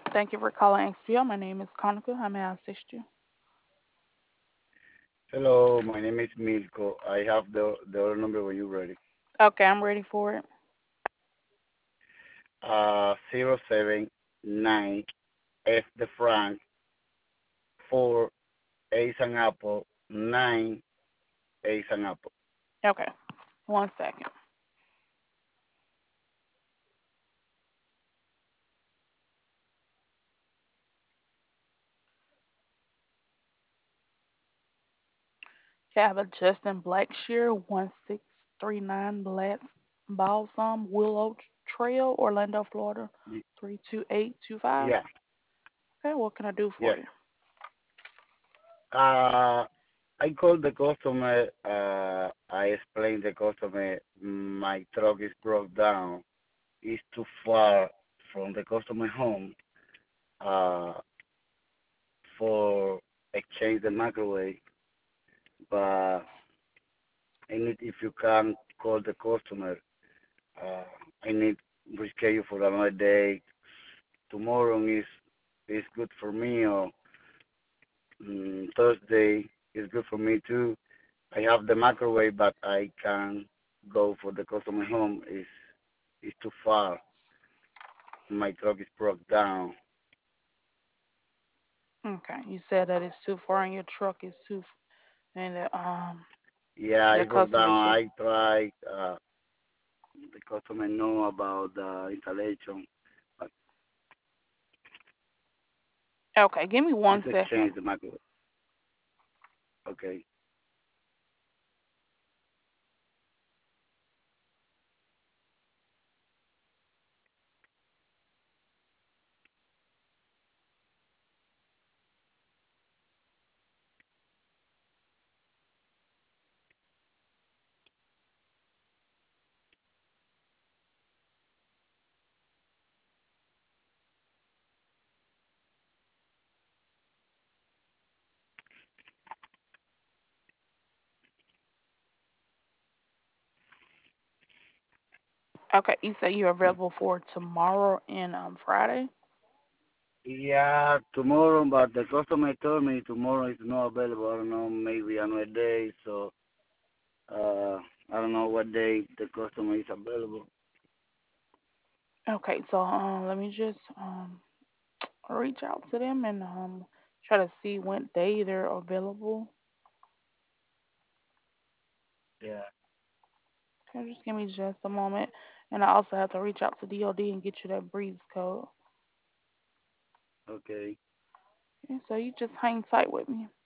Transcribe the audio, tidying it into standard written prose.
Thank you for calling XPO. My name is Konica. How may I assist you? Hello, my name is Milko. I have the other number when you're ready. Okay, I'm ready for it. 079 F the Frank 4 A an apple 9 A an apple. Okay, 1 second. Okay, I have a Justin Blackshear 1639 Balsam Willow Trail, Orlando, Florida Y- 32825. Yeah, Okay, what can I do for yes. you? I called the customer. I explained the customer my truck is broke down. It's too far from the customer home. Uh, for exchange the microwave, but I need if you can call the customer. Uh, I need reschedule for another day. Tomorrow is good for me, or Thursday is good for me too. I have the microwave, but I can go for the customer home. Is too far. My truck is broke down. Okay, you said that it's too far and your truck is and Yeah, your it broke customer down. too. I tried. The customer know about the installation, but Okay, give me one it's second. exchange the microwave. Okay. Okay, you say you're available for tomorrow and Friday. Yeah, tomorrow, but the customer told me tomorrow is not available. I don't know, maybe another day. So, I don't know what day the customer is available. Okay, so let me just reach out to them and try to see what day they're available. Yeah. Okay, just give me just a moment, and I also have to reach out to DOD and get you that breeze code. Okay. Okay, so you just hang tight with me.